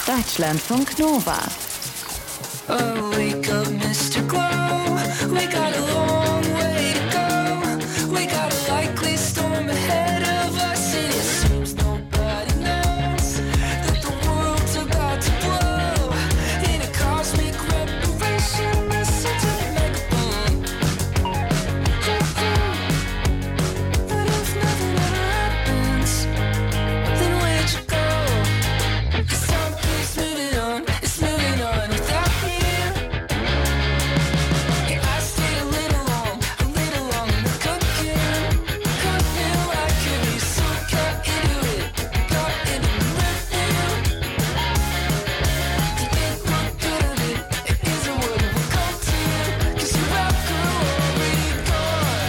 Deutschlandfunk Nova. Oh, wake up, Mr. Glow. We got a long way to go. We got a likely storm ahead of us, and it seems nobody knows that the world's about to blow in a cosmic reparation. Listen to the megaphone. But if nothing ever happens, then where'd you go? 'Cause time keeps moving on, it's moving on without you. Yeah, I stayed a little long in the cooking. Who knew I could be so caught into it, caught into the rhythm? To think what good of it, it isn't what it will come to. 'Cause your outgrow already gone.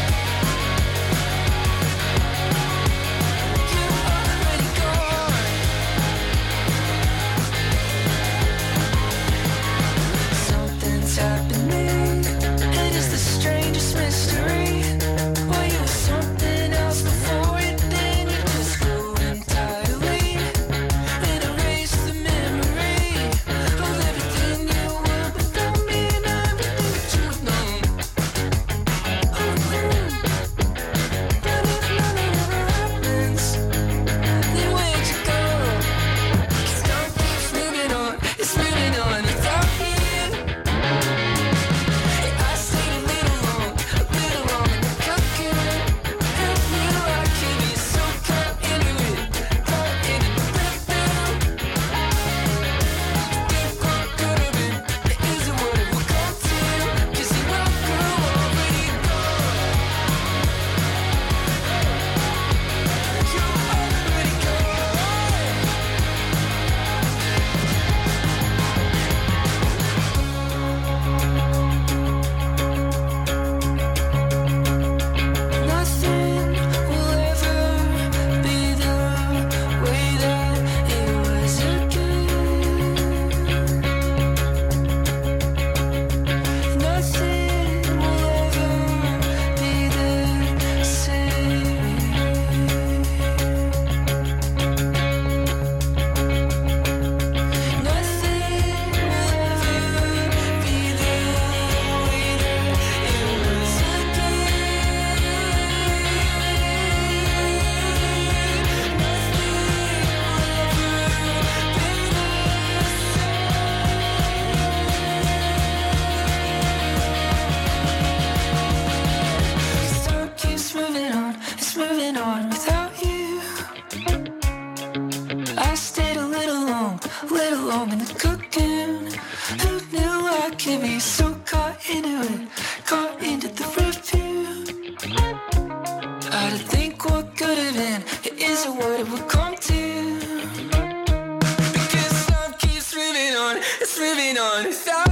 You're already gone. Something's happening, and it's the strangest mystery. Why you were something else before it, then you just grew entirely and erased the memory of everything you were without me and everything that you had known. But if nothing ever happens, then where'd you go? 'Cause time keeps moving on, it's moving on without you. Yeah, I stayed a little long in the cooking. Who knew I could be so caught into it, caught into the rhythm? Think what could have been, it isn't what it will come to. 'Cause you outgrew already gone. You're already gone. Nothing will ever be the way that it was again. Nothing will ever be the same. Nothing will ever be the way that it was again. Cause time keeps moving on, it's moving on without you. I stayed a little long in the cooking. Who knew I could be so caught into it, caught into the review? I to think what could have been, it isn't what it would come to. Because time keeps moving on, it's moving on without